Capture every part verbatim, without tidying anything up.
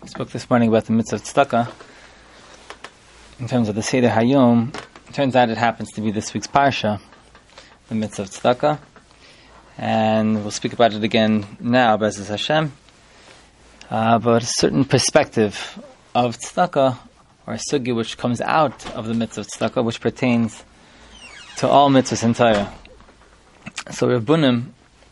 We spoke this morning about the mitzvah of tzedakah. In terms of the Seder Hayom, it turns out it happens to be this week's parsha, the mitzvah of tzedakah. And we'll speak about it again now, B'ezras Hashem. Uh, but a certain perspective of tzedakah, or a sugi which comes out of the mitzvah of tzedakah, which pertains to all mitzvahs in Torah. So Rav Bunim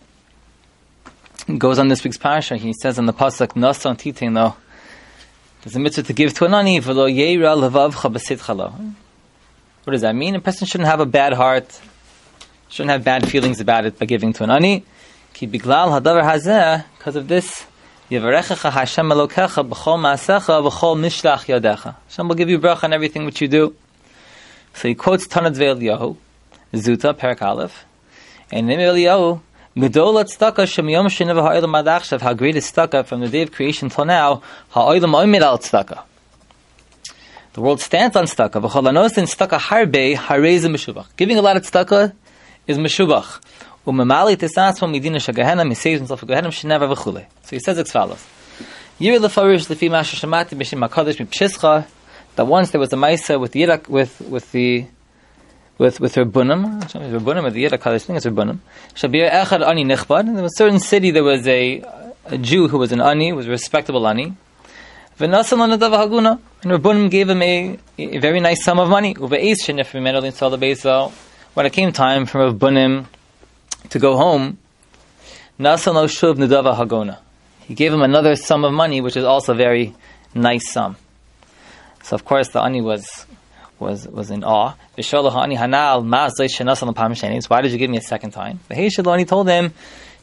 goes on this week's parsha. He says in the pasuk, "Nasan titin lo." There's a mitzvah to give to an ani, v'lo yeira levavcha b'sitcha lo. What does that mean? A person shouldn't have a bad heart, shouldn't have bad feelings about it by giving to an ani. Ki biglal hadavar hazeh, because of this, yivarechecha Hashem Elokecha b'chol ma'asecha b'chol mishlach yadecha. Hashem will give you bracha on everything which you do. So he quotes Tanad Ve'Eliyahu, Zuta, Perak Aleph, and in Eliyahu, Gedola tzedakah shemiyom sheneva ha'olam ad achshav, how great is tzedakah from the day of creation till now, ha'olam oimed al tzedakah. The world stands on tzedakah. V'chol hanos in tzedakah harbe hareze meshubach. Giving a lot of tzedakah is meshubach. Umemali tisatzma midina shagahenam, he saves himself a gahenam sheneva v'chule. So he says as follows: Yir lefarish lefi masha shamati b'shem hakadosh mipshischa. That once there was a ma'isa with the Yirak, with with the with with Rav Bunim, Rav Bunim with the Yirak Kaddish thing is Rav Bunim. Shabir echad ani nichbad. In a certain city there was a, a Jew who was an ani, was a respectable ani. V'nasan l'nadav haguna, and Rav Bunim gave him a, a very nice sum of money. Uve'is shenef v'menol insal be'israel. When it came time for Rav Bunim to go home, nasan lo shuv nadav haguna. He gave him another sum of money, which is also a very nice sum. So of course the ani was was was in awe. Why did you give me a second time? The He told him,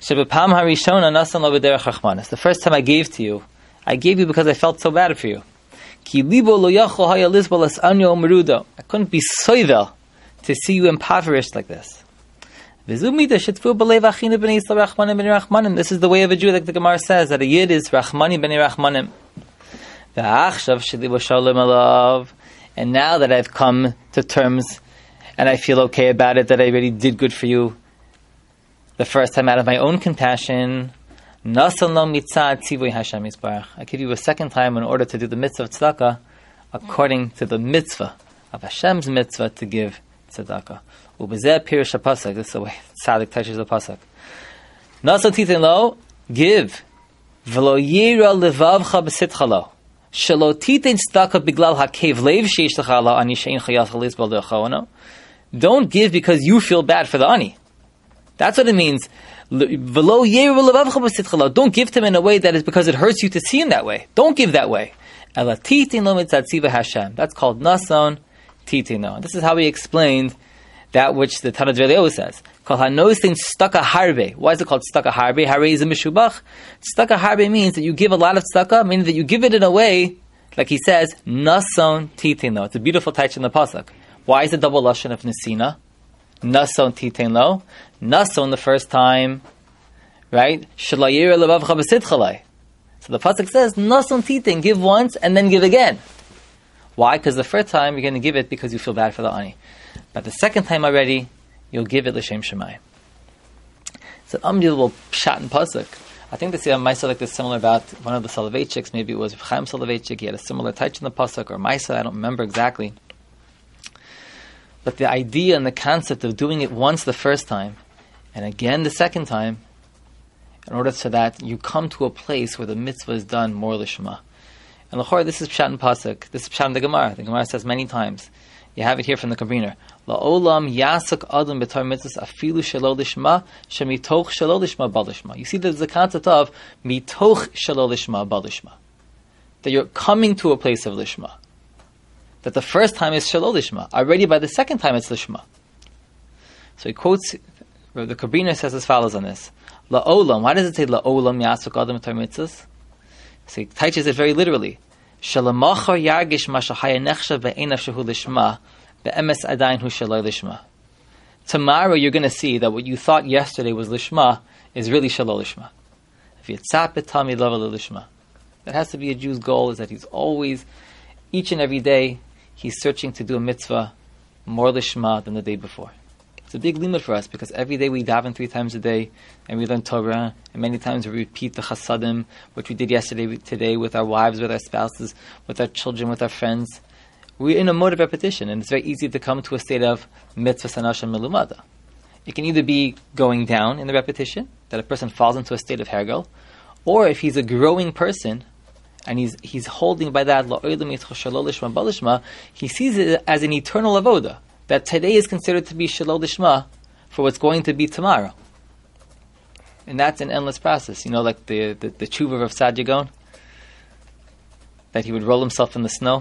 the first time I gave to you, I gave you because I felt so bad for you. I couldn't be soivel to see you impoverished like this. This is the way of a Jew, like the Gemara says, that a Yid is Rachmani b'nei Rachmanim. And now that I've come to terms and I feel okay about it, that I really did good for you the first time out of my own compassion, I give you a second time in order to do the mitzvah of tzedakah according to the mitzvah of Hashem's mitzvah to give tzedakah. This is the way Tzaddik touches the pasuk. Nasan titin lo, give. V'lo yira levavcha b'sitcha lo. Shelo titin tzedakah biglal hakev leiv sheish lecha ala ani she'in chayat chalis b'al de'chaono. Don't give because you feel bad for the ani. That's what it means. V'lo yira levavcha b'sitcha lo. Don't give to him in a way that is because it hurts you to see him that way. Don't give that way. Ela titin lo mitzatziva Hashem. That's called nasan titin lo. This is how he explained that which the Tanad Ve'Eliyahu says. Called hanosin tzedakah harbe. Why is it called tzedakah harbe? Harbe is a mishubach. Tzedakah harbe means that you give a lot of tzedakah, meaning that you give it in a way, like he says, nason titin lo. It's a beautiful touch in the pasuk. Why is it double lashon of nesina? Nason titin lo. Nason the first time, right? Shalayir levavcha b'sitchalai. So the pasuk says, nason titin, give once and then give again. Why? Because the first time you're going to give it because you feel bad for the ani. But the second time already, you'll give it l'shem shemayim. It's an unbelievable pshat and pasuk. I think they say a Maisa like this similar about one of the Soloveitchiks. Maybe it was Chaim Soloveitchik. He had a similar touch in the pasuk, or Maisa. I don't remember exactly. But the idea and the concept of doing it once the first time, and again the second time, in order so that you come to a place where the mitzvah is done more l'shema. And l'chor, this is pshat and pasuk. This is pshat in the Gemara. The Gemara says many times. You have it here from the Kabiner. La'olam yasak adam b'tar mitzvahs afilu shelo lishma shemitoch shelo lishma balishma. You see, there's the concept of mitoch shelo lishma balishma. That you're coming to a place of lishma. That the first time is shelo lishma. Already by the second time it's lishma. So he quotes, the Kabiner says as follows on this. La'olam, why does it say la'olam yasak adam b'tar mitzvahs? So he teaches it very literally. Shalamachar yargish mashahaya nechsha ve'enav shehu lishma ve'emes adayin hu shaloi lishma. Tomorrow you're going to see that what you thought yesterday was lishma is really shaloi lishma. If you tzap it, tell me level lishma. That has to be a Jew's goal, is that he's always, each and every day, he's searching to do a mitzvah more lishma than the day before. It's a big limit for us because every day we daven three times a day and we learn Torah, and many times we repeat the chasadim, which we did yesterday, today with our wives, with our spouses, with our children, with our friends. We're in a mode of repetition, and it's very easy to come to a state of mitzvah sanasha melumada. It can either be going down in the repetition, that a person falls into a state of hergel, or if he's a growing person, and he's he's holding by that, he sees it as an eternal avoda, that today is considered to be shalol lishma for what's going to be tomorrow. And that's an endless process. You know, like the, the, the tshuva of Saadia Gaon, that he would roll himself in the snow,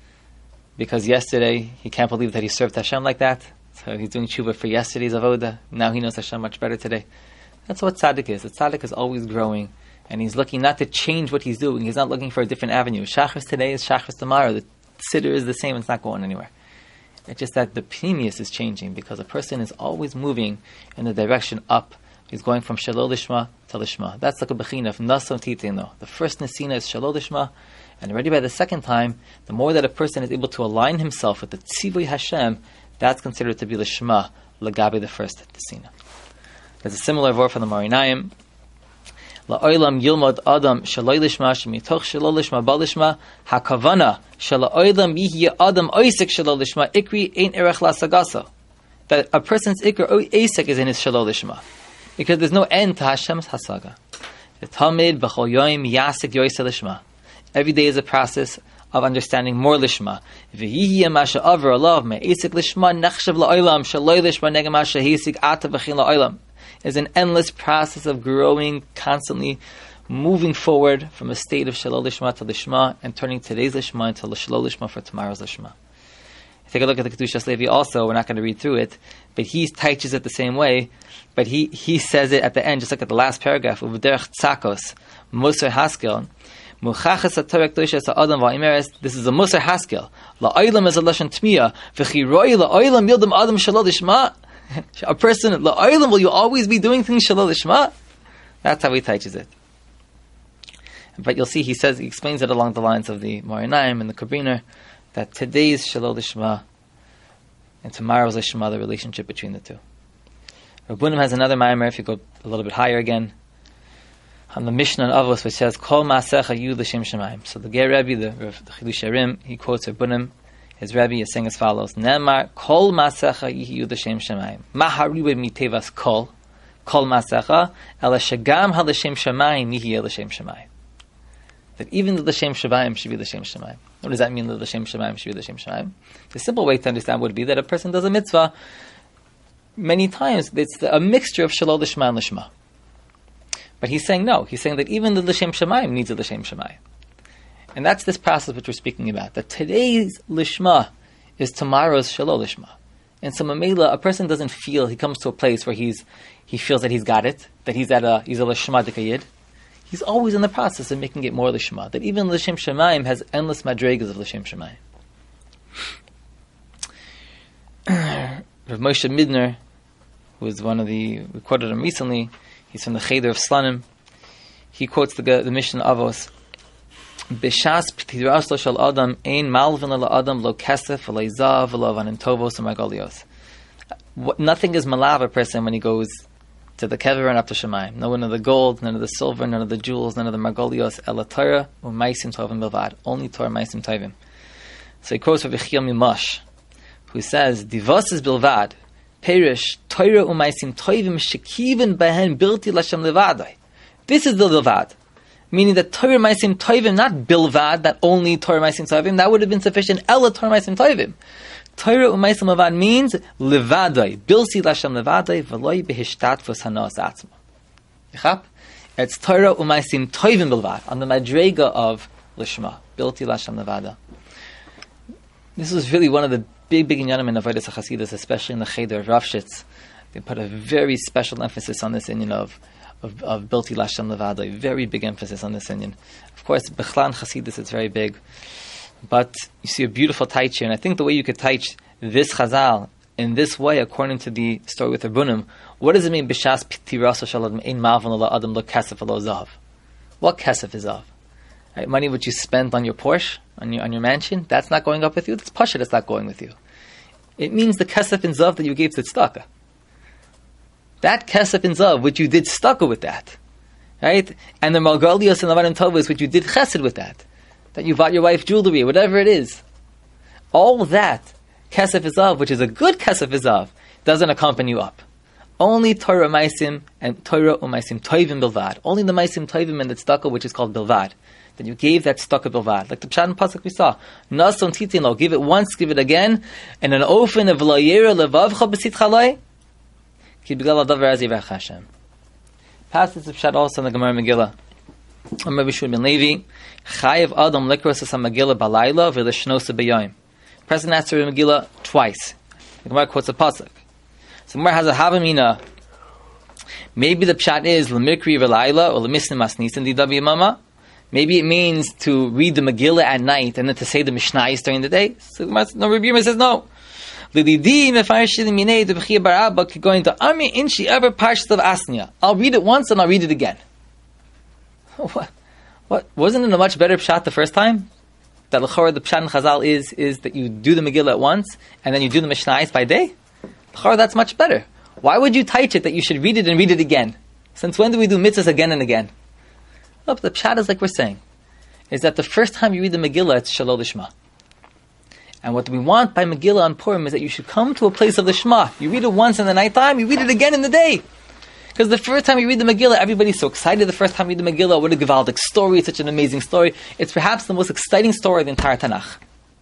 because yesterday he can't believe that he served Hashem like that. So he's doing tshuva for yesterday's avoda. Now he knows Hashem much better today. That's what tzaddik is. A tzaddik is always growing, and he's looking not to change what he's doing. He's not looking for a different avenue. Shachris today is Shachris tomorrow. The siddur is the same. It's not going anywhere. It's just that the pnimius is changing, because a person is always moving in the direction up. He's going from shalol lishma to lishma. That's like a bechina of nasam titeno. The first nesina is shalol lishma, and already by the second time, the more that a person is able to align himself with the tzivui Hashem, that's considered to be lishma, lagabi the first nesina. There's a similar word from the Marinayim. La'olam yilmod adam shaloi lishma shemitoch shalol lishma balishma hakavana shala'olam yihya adam oisik shalol lishma ikri ein erech lasagasa. That a person's ikr oisik is in his shalol lishma, because there's no end to Hashem's hasaga. The tamid b'chol yoyim yasik yoyse lishma. Every day is a process of understanding more lishma. V'yihya masha aver alav me'isik lishma nechshav la'olam shaloi lishma negam masha hisik ata v'chin la'olam. Is an endless process of growing, constantly moving forward from a state of shalol lishma to lishma, and turning today's lishma into shalol lishma for tomorrow's lishma. Take a look at the Kedushas Levi also. We're not going to read through it, but he teaches it the same way, but he, he says it at the end. Just look at the last paragraph. U'v'derech tzakos, Musar Haskel, Muchachas HaTorah Kedushas HaAdam V'Imeres. This is a Musar Haskel. La'olam is a lashon tmiya. V'chiroi la'olam yildam adam shalol lishma. A person, la'olam, will you always be doing things shalol lishma? That's how he teaches it. But you'll see, he says, he explains it along the lines of the Marinayim and the Kabiner, that today's shalol lishma and tomorrow's lishma, the relationship between the two. Rabbunim has another maimer, if you go a little bit higher again, on the Mishnah and Avos, which says, Kol ma'asecha yu l'shem shemaim. So the Ger Rebbe, the, the Chidush Harim, he quotes Rabbunim. His Rebbe is saying as follows: Nemar kol masecha yihiyu l'shem shemayim. Mahariwe mitevas kol kol masecha ela shagam ha l'shem shemayim yihiyu l'shem shemayim. That even the l'shem shemayim should be l'shem shemayim. What does that mean? The l'shem shemayim should be l'shem shemayim. The simple way to understand would be that a person does a mitzvah many times. It's a mixture of shalol lishma and lishma. But he's saying no. He's saying that even the l'shem shemayim needs a l'shem shemayim. And that's this process which we're speaking about. That today's lishma is tomorrow's shalol lishma. And so mamela, a person doesn't feel, he comes to a place where he's he feels that he's got it, that he's at a he's a lishma dekayid. He's always in the process of making it more lishma. That even l'shem shemayim has endless madregas of l'shem shemayim. Rav Moshe Midner, who was one of the, we quoted him recently, he's from the Cheder of Slanim. He quotes the the Mishnah Avos. B'shas p'tiras lo shel adam ein malvin lo adam lo kesef lo izav lo avanim tovos u'magolios. Nothing is malav a person when he goes to the kever and up to Shemayim. No one of the gold, none of the silver, none of the jewels, none of the magolios. Ela Torah u'maisim tovim bilvad. Only Torah maisim tovim. So he quotes from Yechiel Mimash, who says, "Divos is bilvad, perish Torah u'maisim tovim shekiven behen bilti lashem levadai." This is the levad. Meaning that Torah Maisim Tovim, not Bilvad, that only Torah Maisim Tovim, that would have been sufficient. Ella Torah Maisim Tovim. Torah Maisim Levad means Levadai, Bilsi Lashem Levadai, V'loi Behishtatvus Hanos Atzma. Yechap? It's Torah Maisim Tovim Bilvad, on the Madrega of Lishma, Bilti Lashem Levada. This was really one of the big, big inyanim in Avodas HaChasidus, especially in the Cheder of Ravshitz. They put a very special emphasis on this inyan of of, of Bilti Lashem Levada, a very big emphasis on this inyan. Of course, Bechlan Chasidus, it's very big. But you see a beautiful taich here, and I think the way you could taich this Chazal in this way, according to the story with Rabbunim, what does it mean? B'shas p'tirasa shalad ein ma'avon lo adam lo kesef lo zav. What kesef is zav? Right? Money which you spent on your Porsche, on your on your mansion, that's not going up with you. That's pasha that's not going with you. It means the kesef in zav that you gave to tzedakah. That kesef in zav, which you did stucco with that, right? And the malgalios and lavadim tovos, which you did chesed with that, that you bought your wife jewelry, whatever it is. All that kesef izav, which is a good kesef izav, doesn't accompany you up. Only Torah maisim and Torah umaisim toivim bilvad. Only the maisim toivim and the tzedakah, which is called bilvad. That you gave that tzedakah bilvad. Like the pshat and pasuk we saw. Nason titin lo. Give it once, give it again. And an ofen of lo yera levavcha b'sitcha loy. Ki b'gal adavar az yirach Hashem. Pasuk the pshat also in the Gemara Megillah. Amar Bishur ben Levi. Chayev adam likros as Megillah balayla v'leshnosa b'yoyim. Present answer in Megillah twice. The Gemara quotes a pasuk. So Gemara has a havamina. Maybe the pshat is lemikri v'layla or lemisnim asnisin didav yamama. Maybe it means to read the Megillah at night and then to say the Mishnayos during the day. So no, Rabbi Yirmiyah says no. Lididi mefarshim minei the b'chia barabba going to ami inshi ever parshas of asnia. I'll read it once and I'll read it again. What? What? Wasn't it a much better pshat the first time? That l'chorah the pshat in Chazal is is that you do the Megillah at once and then you do the Mishnayos by day. That's much better. Why would you teach it that you should read it and read it again? Since when do we do mitzvahs again and again? Look, the pshat is like we're saying, is that the first time you read the Megillah, it's Shalol Lishma. And what we want by Megillah on Purim is that you should come to a place of the Shema. You read it once in the nighttime, you read it again in the day. Because the first time you read the Megillah, everybody's so excited the first time you read the Megillah. What a Gevaldik story, it's such an amazing story. It's perhaps the most exciting story of the entire Tanakh.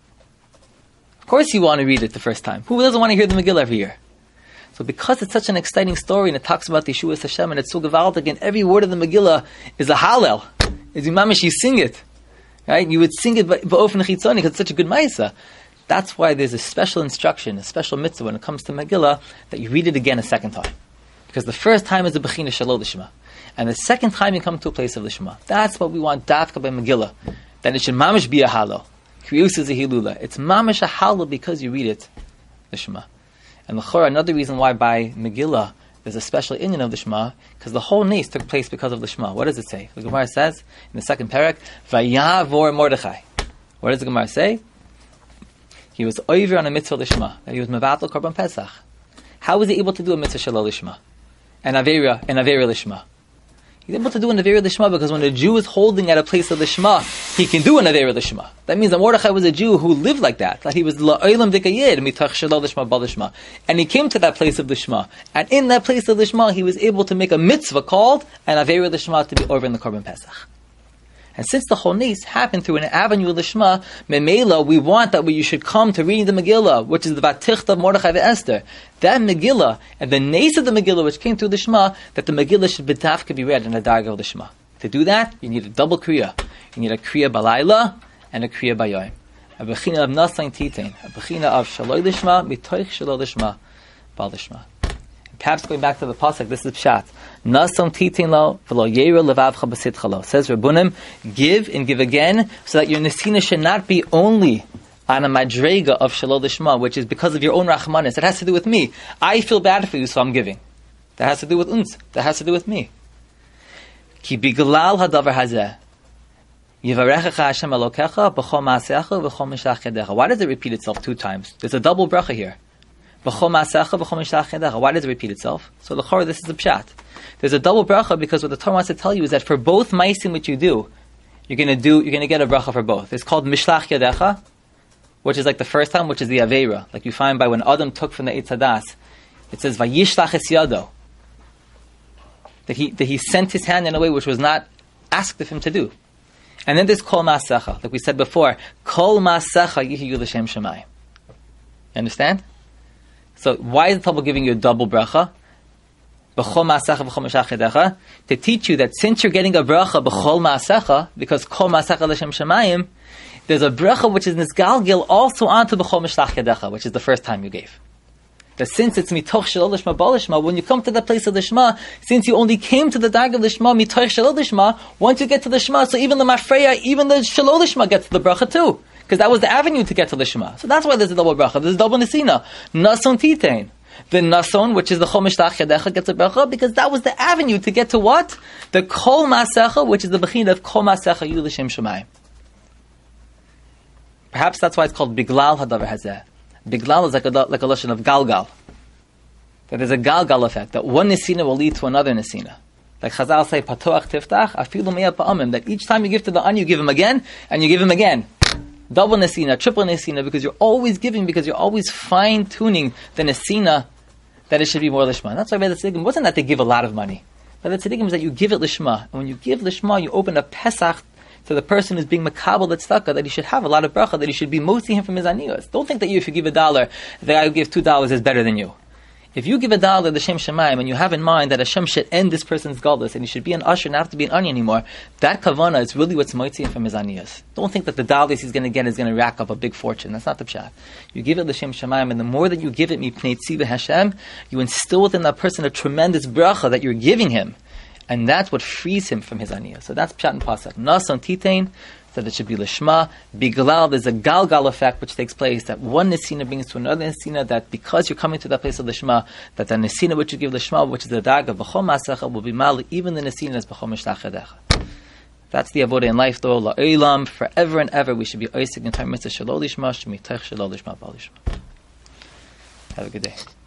Of course you want to read it the first time. Who doesn't want to hear the Megillah every year? So because it's such an exciting story and it talks about the Yeshua Hashem and it's so gevaldik and every word of the Megillah is a Hallel, is Imamish, you sing it, right? You would sing it ba'ofen chitzoni because it's such a good ma'isa. That's why there's a special instruction, a special mitzvah when it comes to Megillah that you read it again a second time. Because the first time is the Bechina Shalol Lishma. And the second time you come to a place of Lishma. That's what we want dafka by Megillah. That it should mamish be a Hallel. Kriyus is a Hilula. It's mamish a Hallel because you read it Lishma. And l'chora, another reason why by Megillah there's a special inyan of the Shema, because the whole nace took place because of the Shema. What does it say? The Gemara says in the second parak, Vayavor Mordechai. What does the Gemara say? He was over on a mitzvah l'shma, that he was mevatel korban pesach. How was he able to do a mitzvah shalol l'shma? And avera, and avera l'shma. He's able to do an avera l'shma because when a Jew is holding at a place of the Shema, he can do an avera l'shma. That means that Mordechai was a Jew who lived like that. That he was la'olam dikayid mitach shalol l'shma bal l'shma. And he came to that place of the Shema. And in that place of the Shema, he was able to make a mitzvah called an avera l'shma to be over in the korban pesach. And since the whole nace happened through an avenue of the Shema, memela, we want that you should come to reading the Megillah, which is the Vatichta of Mordechai and Esther. That Megillah, and the nace of the Megillah, which came through the Shema, that the Megillah should be read in the Darga of the Shema. To do that, you need a double Kriya. You need a Kriya Balayla and a Kriya Bayoim. A Bechina of Nasain Titain. A Bechina of Shaloi Lishma, Mitoich Shaloi Lishma, Bal Lishma. Perhaps going back to the pasuk, this is pshat. Nasam titin lo v'lo yeira levavcha b'sitcha lo. Says Rabbunim, give and give again, so that your nesina should not be only on a madrega of shalol lishma, which is because of your own rachmanis. It has to do with me. I feel bad for you, so I'm giving. That has to do with uns. That has to do with me. Ki biglal hadavar hazeh. Yivarechecha Hashem Elokecha b'chol ma'asecha v'chol mishach yedecha. Why does it repeat itself two times? There's a double bracha here. Why does it repeat itself? So l'chorah, this is the pshat. There's a double bracha because what the Torah wants to tell you is that for both ma'asim which you do, you're going to do, you're going to get a bracha for both. It's called mishlach yadecha, which is like the first time, which is the aveira, like you find by when Adam took from the Eitz Hadas. It says vayishlach es yado, that he that he sent his hand in a way which was not asked of him to do. And then there's kol ma'asecha, like we said before, kol ma'asecha yihiyu l'shem shemayim. You understand? So why is the Talmud giving you a double bracha? To teach you that since you're getting a bracha b'chol ma'asecha, because kol ma'asecha l'shem shemayim, there's a bracha which is nisgalgil also onto b'chol mishlach yadecha, which is the first time you gave. That since it's mitoch shalol lishma bal lishma, when you come to the place of the Shema, since you only came to the dag of the Shema mitoch shalol lishma, once you get to the Shema, so even the mafreya, even the shalol lishma gets to the bracha too. Because that was the avenue to get to the Shema. So that's why there's a double bracha. There's a double nesina. Nason titain. The nason, which is the chol mishlach yadecha, gets a bracha because that was the avenue to get to what? The kol masecha, which is the bechina of kol masecha yu l'shem shemayim. Perhaps that's why it's called biglal hadavar hazeh. Biglal is like a like a lashon of galgal. That there's a galgal effect, that one nesina will lead to another nesina. Like Chazal say, patoach tiftach, afilu me'ah pa'amim, that each time you give to the an, you give him again, and you give him again. Double nesina, triple nesina, because you're always giving, because you're always fine-tuning the nesina that it should be more lishma. That's why by the tzaddikim, it wasn't that they give a lot of money. By the tzaddikim is that you give it lishma. And when you give lishma, you open a pesach to the person who's being makabel at tzedakah, that he should have a lot of bracha, that he should be motzi him from his aniyos. Don't think that you, if you give a dollar, the guy who gives two dollars is better than you. If you give a dollar to Shem Shemaim and you have in mind that Hashem should end this person's galus and he should be an usher and not have to be an onion anymore, that kavanah is really what's motzi him from his aniyos. Don't think that the dollars he's going to get is going to rack up a big fortune. That's not the pshat. You give it to Shem Shemaim, and the more that you give it mipnei tzivah Hashem, you instill within that person a tremendous bracha that you're giving him. And that's what frees him from his aniyah. So that's pshat and pasuk. Nason titain, that it should be lishma. Biglal, there's a galgal effect which takes place, that one nesina brings to another nesina, that because you're coming to that place of lishma, that the nesina which you give lishma, which is the dag of b'chol masecha, will be mali, even the nesina is b'chol mishlachedecha. That's the avodah in life though, la'olam, forever and ever we should be oisig in time mitzvah shalol lishma, shemitech shalol lishma b'al lishma. Have a good day.